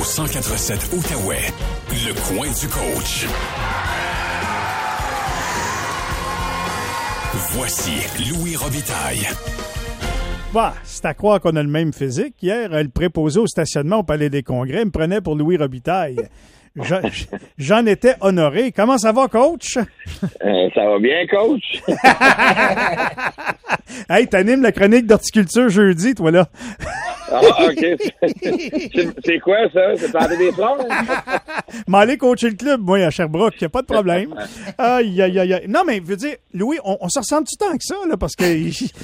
1047 Outaouais, le coin du coach. Voici Louis Robitaille. Bah, c'est à croire qu'on a le même physique. Hier, le préposé au stationnement au Palais des Congrès me prenait pour Louis Robitaille. J'en étais honoré. Comment ça va, coach? Ça va bien, coach? Hey, t'animes la chronique d'horticulture jeudi, toi, là. Ah, OK. C'est quoi, ça? C'est planter des fleurs? M'aller coacher le club, moi, à Sherbrooke. Y a pas de problème. Aïe, aïe, aïe. Non, mais, je veux dire, Louis, on se ressemble-tu tant que ça, là? Parce que...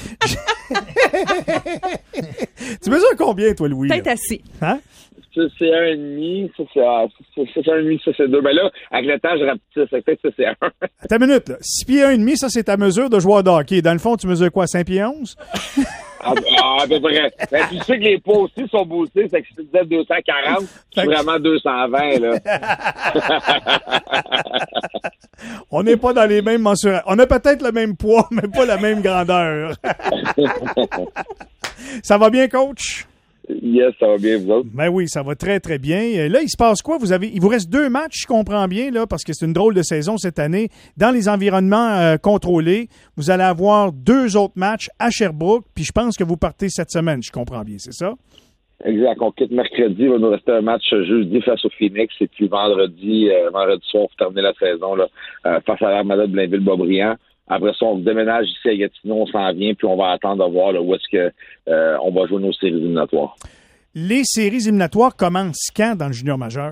Tu mesures combien, toi, Louis? Peut-être assez. Hein? Ça, c'est 1,5. Ça, c'est 1,5. Ça, c'est 2. Ben là, avec le temps, je rapetisse. Peut-être que ça, c'est 1. Attends une minute, là. 6 pieds 1,5, ça, c'est ta mesure de joueur de hockey. Dans le fond, tu mesures quoi, 5 pieds 11? À peu près. Ben, tu sais que les poids aussi sont boostés. C'est que si tu disais 240, c'est vraiment 220, là. On n'est pas dans les mêmes mensurations. On a peut-être le même poids, mais pas la même grandeur. Ça va bien, coach? Yes, ça va bien, vous autres? Ben oui, ça va très, très bien. Là, il se passe quoi? Il vous reste 2 matchs, je comprends bien, là, parce que c'est une drôle de saison cette année. Dans les environnements contrôlés, vous allez avoir 2 autres matchs à Sherbrooke, puis je pense que vous partez cette semaine, je comprends bien, c'est ça? Exact. On quitte mercredi. Il va nous rester un match jeudi face au Phoenix, et puis vendredi soir pour terminer la saison là, face à l'Armada de Blainville-Boisbriand. Après ça, on déménage ici à Gatineau, on s'en vient, puis on va attendre de voir là, où est-ce que on va jouer nos séries éliminatoires. Les séries éliminatoires commencent quand dans le junior majeur?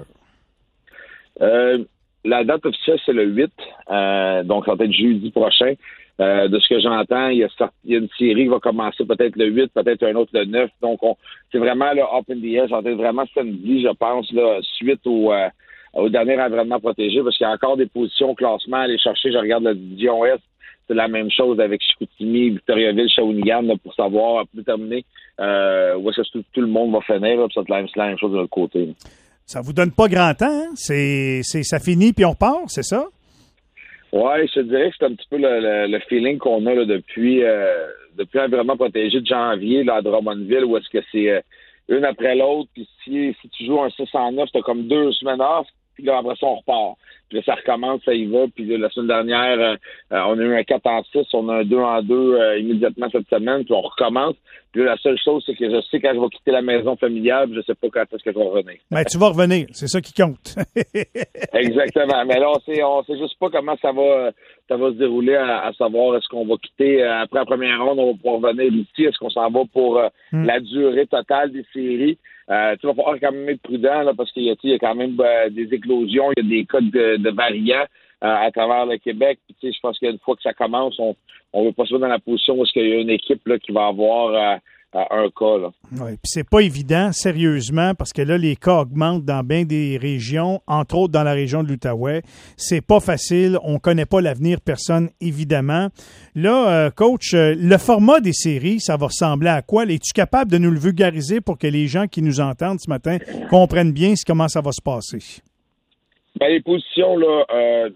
La date officielle, c'est le 8, donc ça va être jeudi prochain. De ce que j'entends, il y a une série qui va commencer peut-être le 8, peut-être un autre le 9. Donc, c'est vraiment le up in the air. Ça va être vraiment samedi, je pense, là, suite au dernier environnement protégé, parce qu'il y a encore des positions au classement à aller chercher. Je regarde la division Est. C'est la même chose avec Chicoutimi, Victoriaville, Shawinigan, là, pour savoir, pour déterminer où est-ce que tout le monde va finir. Là, puis c'est la même chose de l'autre côté. Là. Ça vous donne pas grand temps, hein? Ça finit puis on repart, c'est ça? Oui, je te dirais que c'est un petit peu le feeling qu'on a là, depuis l'environnement protégé de janvier là, à Drummondville, où est-ce que c'est une après l'autre, puis si tu joues un 6-9, t'as comme 2 semaines off, puis là, après ça, on repart. Puis là, ça recommence, ça y va. Puis là, la semaine dernière, on a eu un 4-6, on a un 2-2 immédiatement cette semaine, puis on recommence. Puis là, la seule chose, c'est que je sais quand je vais quitter la maison familiale, je sais pas quand est-ce que je vais revenir. Ben, tu vas revenir, c'est ça qui compte. Exactement. Mais là, on sait juste pas comment ça va se dérouler, à savoir est-ce qu'on va quitter après la première ronde, on va pouvoir revenir ici, est-ce qu'on s'en va pour la durée totale des séries. Tu vas falloir quand même être prudent là, parce qu'il y a quand même des éclosions, il y a des cas de variants à travers le Québec. Puis, je pense qu'une fois que ça commence, on veut pas se mettre dans la position où est-ce qu'il y a une équipe là, qui va avoir un cas. Là. Oui, puis c'est pas évident, sérieusement, parce que là, les cas augmentent dans bien des régions, entre autres dans la région de l'Outaouais. C'est pas facile, on connaît pas l'avenir, personne, évidemment. Là, coach, le format des séries, ça va ressembler à quoi? Es-tu capable de nous le vulgariser pour que les gens qui nous entendent ce matin comprennent bien comment ça va se passer? Ben, les positions, là,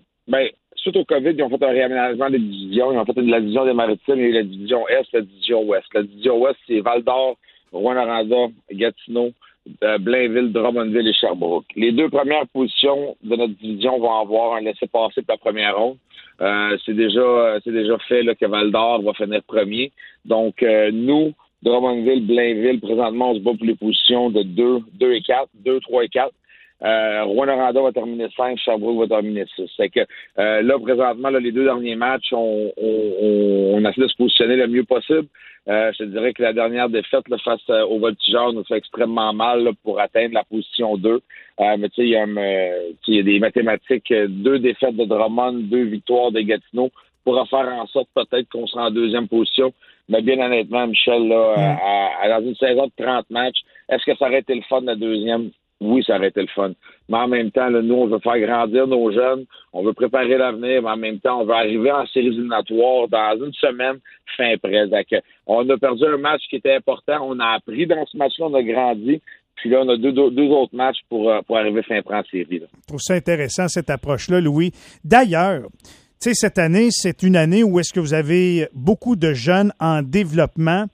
suite au COVID, ils ont fait un réaménagement des divisions. Ils ont fait la division des Maritimes et la division Est, la division Ouest. La division Ouest, c'est Val-d'Or, Rouyn-Noranda, Gatineau, Blainville, Drummondville et Sherbrooke. Les 2 premières positions de notre division vont avoir un laissez-passer pour la première ronde. C'est déjà fait là, que Val-d'Or va finir premier. Donc, nous, Drummondville, Blainville, présentement, on se bat pour les positions de 2 et 4, 2, 3 et 4. Rouyn-Noranda va terminer 5, Sherbrooke va terminer 6. C'est que là, présentement, là, les 2 derniers matchs, on essaie de se positionner le mieux possible. Je te dirais que la dernière défaite là, face aux Voltigeurs nous fait extrêmement mal là, pour atteindre la position 2. Mais tu sais, il y a des mathématiques, 2 défaites de Drummond, 2 victoires de Gatineau pour faire en sorte peut-être qu'on sera en 2e position. Mais bien honnêtement, Michel, là, dans une saison de 30 matchs, est-ce que ça aurait été le fun la 2e? Oui, ça aurait été le fun. Mais en même temps, là, nous, on veut faire grandir nos jeunes, on veut préparer l'avenir, mais en même temps, on veut arriver en séries éliminatoires dans une semaine fin près. Donc, on a perdu un match qui était important, on a appris dans ce match-là, on a grandi, puis là, on a deux autres matchs pour arriver fin près en série. Là. Je trouve ça intéressant, cette approche-là, Louis. D'ailleurs, tu sais, cette année, c'est une année où est-ce que vous avez beaucoup de jeunes en développement.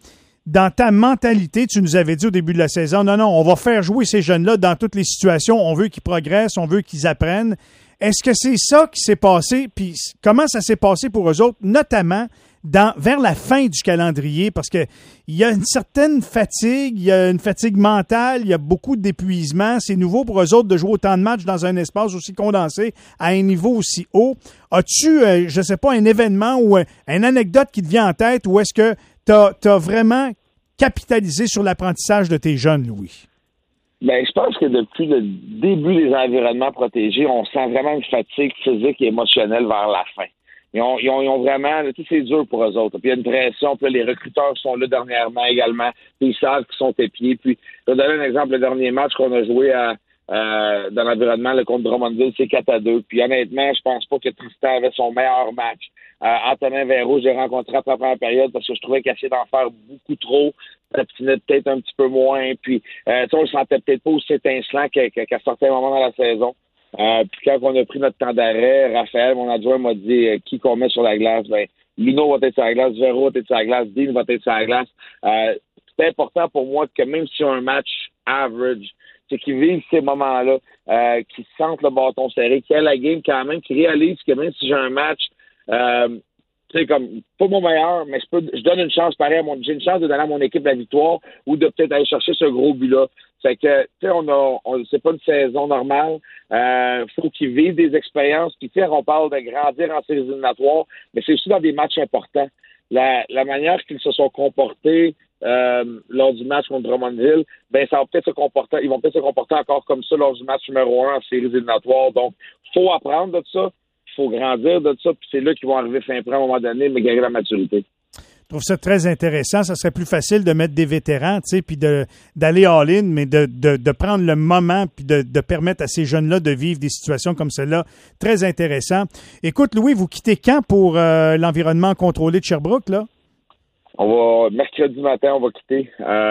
dans ta mentalité, tu nous avais dit au début de la saison, non, on va faire jouer ces jeunes-là dans toutes les situations. On veut qu'ils progressent, on veut qu'ils apprennent. Est-ce que c'est ça qui s'est passé? Puis comment ça s'est passé pour eux autres, notamment vers la fin du calendrier? Parce que il y a une certaine fatigue, il y a une fatigue mentale, il y a beaucoup d'épuisement. C'est nouveau pour eux autres de jouer autant de matchs dans un espace aussi condensé, à un niveau aussi haut. As-tu, je sais pas, un événement ou une anecdote qui te vient en tête, ou est-ce que tu as vraiment capitalisé sur l'apprentissage de tes jeunes, Louis? Ben, je pense que depuis le début des environnements protégés, on sent vraiment une fatigue physique et émotionnelle vers la fin. Ils ont vraiment, tu sais, c'est dur pour eux autres. Puis il y a une pression, puis là, les recruteurs sont là dernièrement également, puis ils savent qu'ils sont épiés. Puis, je vais donner un exemple, le dernier match qu'on a joué dans l'environnement, le contre Drummondville, c'est 4-2. Puis honnêtement, je pense pas que Tristan avait son meilleur match. Antonin Véro, j'ai rencontré après la première période parce que je trouvais qu'il essayait d'en faire beaucoup trop. Patinait peut-être un petit peu moins. Puis, on le sentait peut-être pas aussi étincelant qu'à certains moments dans la saison. Puis quand on a pris notre temps d'arrêt, Raphaël, mon adjoint, m'a dit qui qu'on met sur la glace. Ben, Luno va être sur la glace, Véro va être sur la glace, Dean va être sur la glace. C'est important pour moi que même si on a un match average, c'est qu'ils vivent ces moments-là, qu'ils sentent le bâton serré, qu'ils aient la game quand même, qu'ils réalisent que même si j'ai un match, tu sais, comme, pas mon meilleur, mais je donne une chance pareil j'ai une chance de donner à mon équipe la victoire ou de peut-être aller chercher ce gros but-là. Fait que, tu sais, c'est pas une saison normale. Faut qu'ils vivent des expériences. Puis, tu sais, on parle de grandir en séries éliminatoires, mais c'est aussi dans des matchs importants. La manière qu'ils se sont comportés lors du match contre Drummondville, ben ça va peut-être se comporter, ils vont peut-être se comporter encore comme ça lors du match numéro 1 en séries éliminatoires. Donc, faut apprendre de ça, faut grandir de ça, puis c'est là qu'ils vont arriver fin prêt à un moment donné, mais gagner la maturité. Je trouve ça très intéressant. Ça serait plus facile de mettre des vétérans, tu sais, puis d'aller all-in, mais de prendre le moment puis de permettre à ces jeunes-là de vivre des situations comme celle-là. Très intéressant. Écoute, Louis, vous quittez quand pour l'environnement contrôlé de Sherbrooke, là? Mercredi matin, on va quitter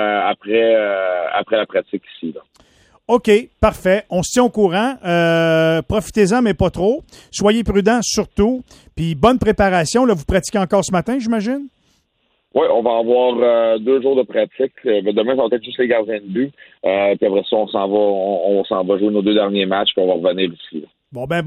après la pratique ici, là. OK, parfait. On se tient au courant. Profitez-en, mais pas trop. Soyez prudents, surtout. Puis bonne préparation. Là, vous pratiquez encore ce matin, j'imagine? Oui, on va avoir 2 jours de pratique. Demain, ça va être juste les gardiens de but. Puis après ça, on s'en va jouer nos 2 derniers matchs, puis on va revenir ici, là.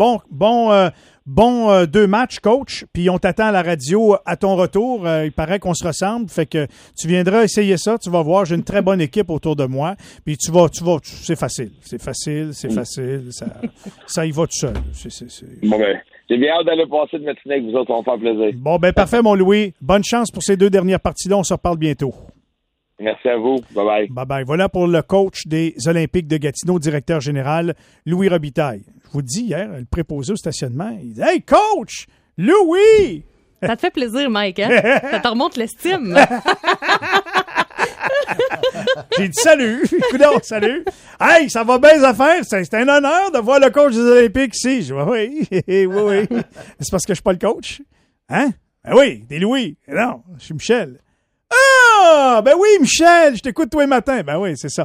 Bon 2 matchs, coach. Puis on t'attend à la radio à ton retour. Il paraît qu'on se ressemble. Fait que tu viendras essayer ça. Tu vas voir, j'ai une très bonne équipe autour de moi. Puis tu vas, c'est facile. C'est facile. Ça y va tout seul. Bon, ben, j'ai bien hâte d'aller passer de matinée avec vous autres. On va faire plaisir. Bon, ben, parfait, mon Louis. Bonne chance pour ces 2 dernières parties-là. On se reparle bientôt. Merci à vous. Bye-bye. Bye-bye. Voilà pour le coach des Olympiques de Gatineau, directeur général, Louis Robitaille. Je vous dis hier, le préposé au stationnement, il dit « Hey, coach! Louis! » Ça te fait plaisir, Mike, hein? Ça te remonte l'estime. J'ai dit « Salut! » Écoute, salut! « Hey, ça va bien les affaires? C'est un honneur de voir le coach des Olympiques ici. » Je dis « Oui. C'est parce que je suis pas le coach? Hein? Ben oui, t'es Louis. Non, je suis Michel. Ah! Ben oui, Michel, je t'écoute tous les matins. Ben oui, c'est ça.